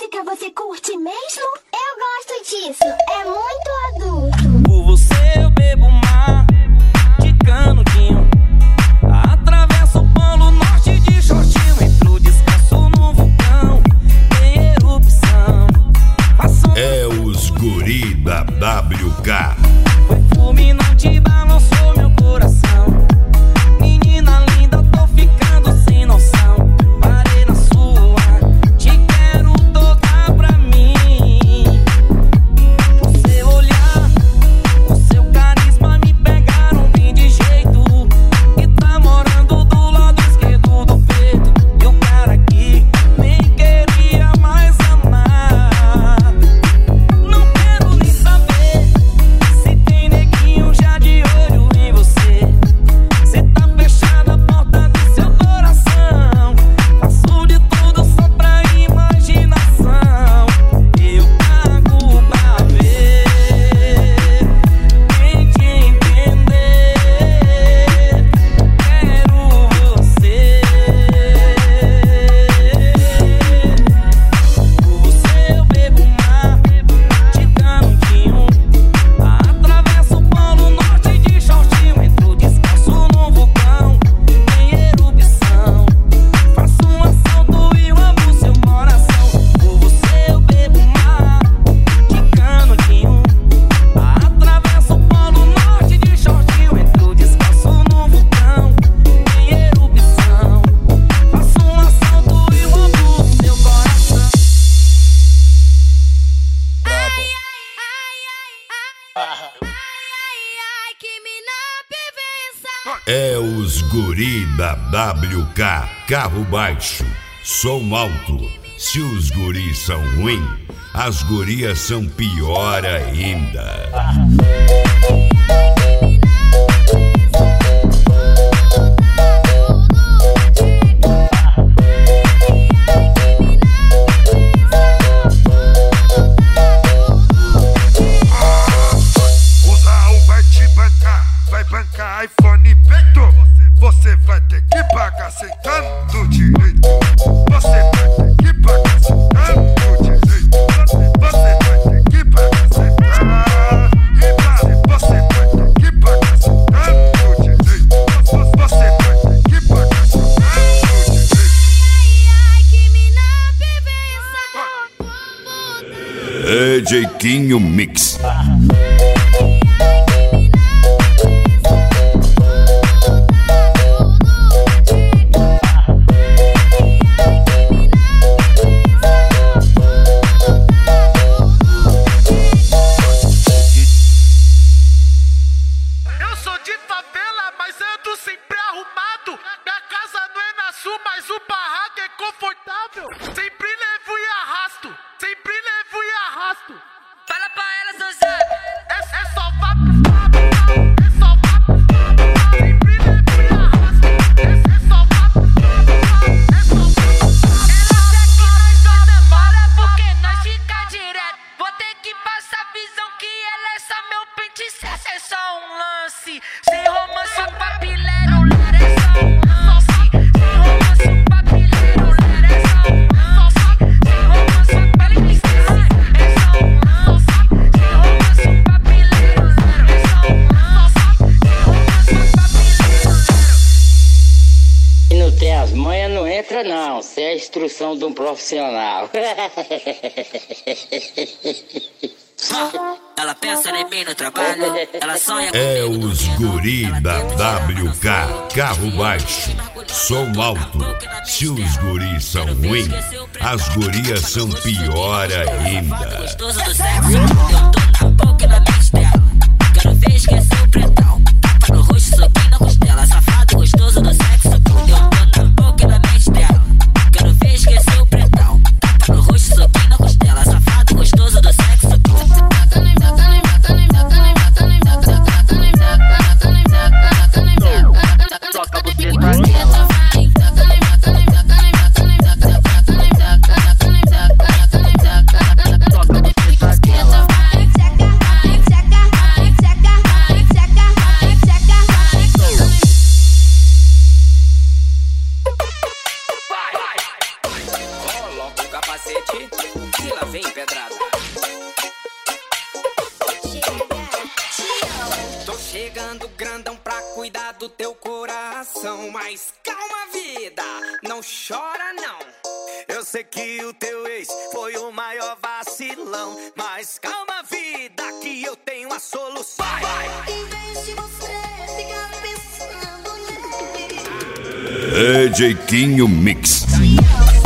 música você curte mesmo? Eu gosto disso, é muito adulto. Por você eu bebo mar de canudinho. Atravesso o polo norte de shortinho. Entro descanso no vulcão em erupção. É os guri da WK. Foi fulminante, balançou meu coração. Menina linda, tô ficando sem noção. Parei na sua, te quero toda pra mim. O seu olhar, o seu carisma me pegaram bem de jeito. E tá morando do lado esquerdo do peito. E o cara aqui nem queria mais amar. Não quero nem saber se tem neguinho já de olho em você. Se tá fechada a porta do seu coração. Faço de tudo só pra imaginação. Eu pago pra ver, quem te entender. Quero você. Por você eu bebo mar de canudinho. Atravesso o polo norte de shortinho. Entro descanso no vulcão em erupção. Faço um assalto e roubo seu coração. Por você eu bebo mar de canudinho. Atravesso o polo norte de shortinho. Entro descanso no vulcão em erupção. Faço um assalto e roubo seu coração. Que mina bebença. É os guri da WK. Carro baixo, som alto. Se os guris são ruins, as gurias são pior ainda. Usa um vai te bancar iPhone peito. Você vai ter que pagar sentando direito. Você vai ter que pagar sentando direito. Você vai ter que pagar sentando. Você vai ter que pagar sentando direito. Você vai ter que pagar sentando direito. Que mina bebença. É Jeitinho Mix. Eu sou de favela, mas ando sempre arrumado. Minha casa não é na sul, mas o barraco é confortável. Sempre levo e arrasto, sempre levo e arrasto. Fala pra elas no zap. É só vá pro fábio, é só vá pro fábio. Sempre levo e arrasto, é só vá pro fábio, é só vá pro fábio. Elas é que nós não demora porque nós fica direto. Vou ter que passar visão que ela é só meu pente. É só um lance. Sem romance o papileiro, ler é só um lance. Sem romance o papileiro, ler é só um lance. Sem romance o papileiro, é só um lance. Sem romance o papileiro, ler é só um lance. Sem romance o papileiro. E não tem as manhas, não entra não. Isso é a instrução de um profissional. Ela pensa em mim no trabalho, ela sonha É comigo os dormindo. guri Ela da tenta WK. Carro baixo, som alto. Se os guris são ruins, as gurias são pior ainda. gostoso do sexo, eu tô na boca e na mente dela. Quero ver esquecer o pretão. Tapa no rosto, soquinho na costela. Safado gostoso do sexo, eu tô na boca e na mente dela. Quero ver esquecer o pretão. Tapa no rosto, soquinho na costela. Safado gostoso do sexo, Toca você pra Vai, E lá vem pedrada. Tô chegando grandão pra cuidar do teu coração. Mas calma, vida, não chora não. Eu sei que o teu ex foi o maior vacilão, mas calma, vida, que eu tenho a solução. Em vez de você ficar pensando nele. DJ Quinho Mix. Te amo.